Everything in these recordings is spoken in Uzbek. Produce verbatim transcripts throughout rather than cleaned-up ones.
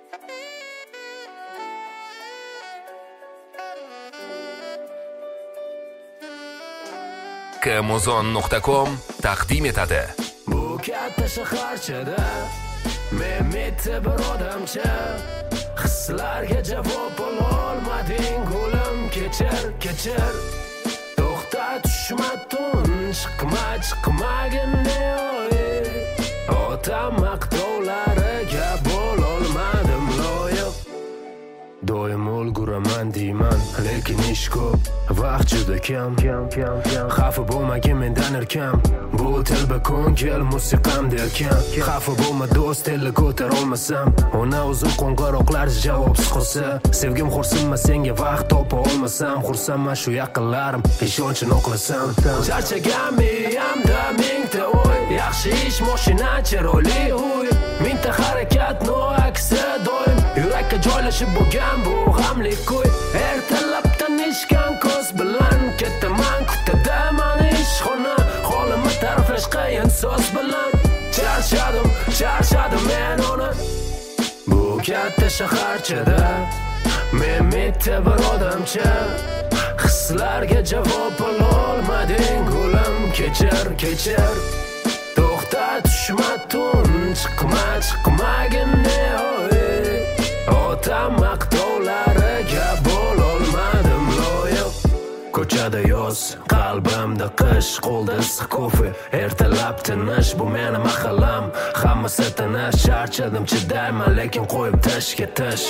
kmuzon nuqta com taqdim etadi. Bu katta shaharchada men mitti bir odamcha, hislarga javob ololmading gulim, kechir kechir. To'xta, tushma tun, chiqma chiqmagin oy. Otam maqtovlariga bo'lolmadim loyiq. Doim ulguraman deyman, lekin ish ko'p, vaqt juda kam. Xafa bo'lmagin mendan erkam, bu telba ko'ngil musiqam derkan. Xafa bo'lma do'st, tilla ko'tar olmasam, ona uzun qo'ng'iroqlar javobsiz qolsa, sevgim xo'rsinma senga vaqt topa olmasam, xursandman shu yaqinlarim ishonchini oqlasam. Charchagan miyamda mingta o'y, yaxshi ish, mashina, chiroyli uy, mingta harakat noaksi doim yurakka joylashib bo'lgan bu g'amlik kuy. Ertalabdan ishgan ko'z bilan ketaman, kutaman ishxona, holimni ta'riflash qiyin so'z bilan. Charchadim, charchadim men uni bu katta shaharchada, men mitti bir odamcha, hislarga javob ololmading gulim, kechir kechir. To'xta, tushma tun, chiqma chiqmagin oy. Otam maqtovlariga bo'lolmadim loyiq. Ko'chada yoz, qalbimda qish, qo'lda issiq kofe. Ertalab tinish, bu meni mahallam. Hammasi tinish, charchadim, chidayman, lekin qo'yib tish ketish.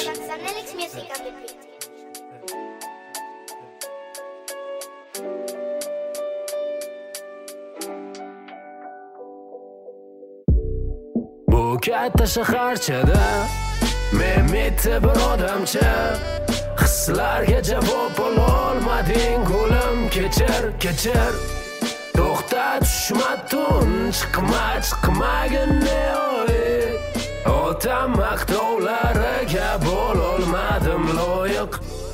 Bu katta shaharchada men mitti bir odamcha, hislarga javob ololmading gulim, kechir kechir. To'xta, tushma tun, chiqma chiqmagin oy. Otam maqtovlariga bo'lolmadim loyiq.